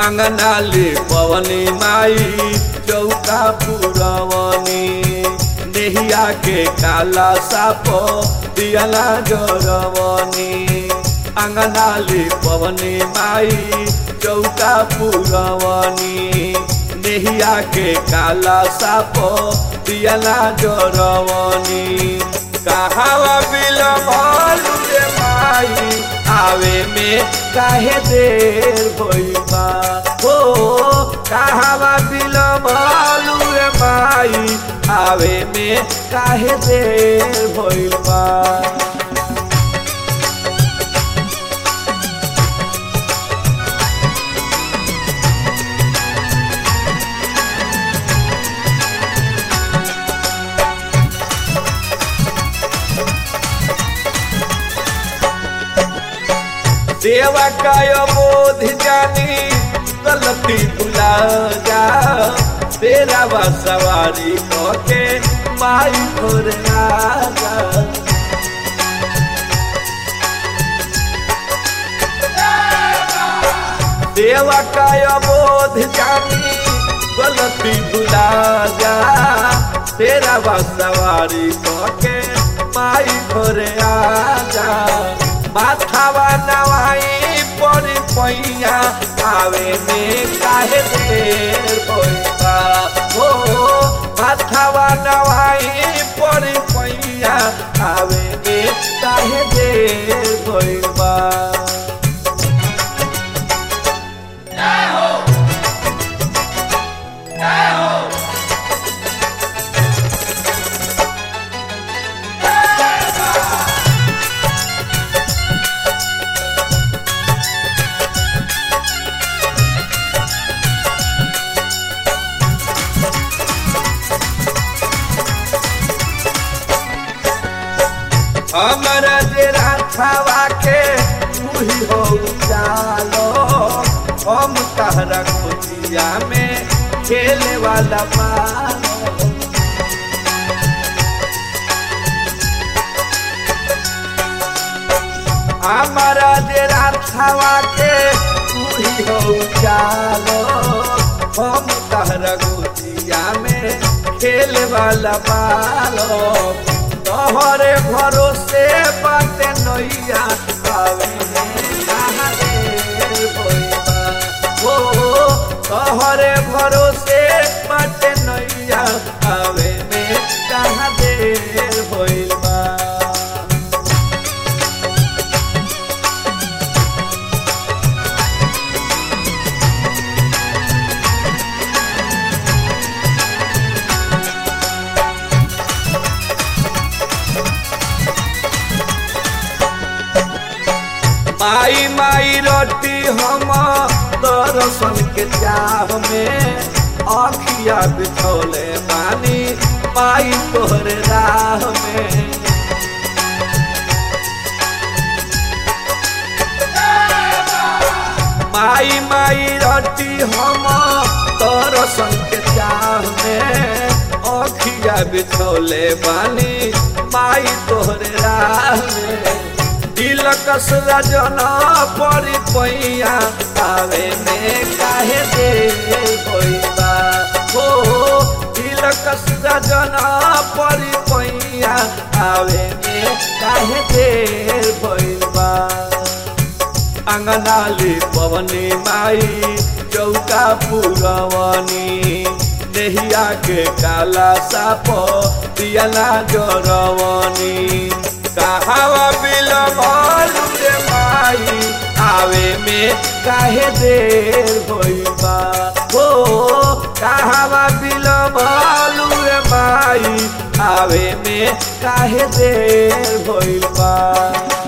अंगनाली पवनी माई चौका पुरवनी नेहिया के काला साप दियाला जरवनी अंगनाली पवनी माई चौका पुरवनी नेहिया के काला साप दियाला जरवनी कहावा बिलमल रे माई आवे में काहे देर भइबा हो कहावा बिलमल रे माई आवे में काहे देर भइबा देवा काय बोध जानी गलती भुला जा तेरा बा सवारी के माई भोर आजा देवा काय बोध जानी गलती भुला जा तेरा बा सवारी के माई भोर आजा माथावा नवाई पर पैया आवे में काहे देर भइबा हो माथावा नवाई पर पैया आवे में काहे देर भइबा जय हो जय हो हमारा जे राथावा के तूही हो चालो हम तहरा खुशिया में खेले वाला पालो हमारा जे राथावा के तूही हो चालो हम तहरा खुशिया में खेले वाला पालो तोहरे भरोसे बाटे नैया आवे कहाँ देर भइबा हो तोहरे भरोसे बाटे नैया आवे में कहाँ देर भइबा माई माई रोटी हम दर्शन के चाह में आखिया बिछोले पानी माई तोहरे राह में माई माई रोटी हम दर्शन के चाह में आखिया बिछोले पानी माई तोहरे राह में तिलकस रजना परी पैया आवे में काहे देर भइबा हो तिलकस रजना परी पैया आवे में काहे देर भइबा अंगनाली पवनी माई चौका पुरवनी नेहिया के काला साप दियाला जरवनी कहावा बिलमल रे माई आवे में काहे देर भइबा हो कहावा बिलमल रे माई आवे में काहे देर भइबा।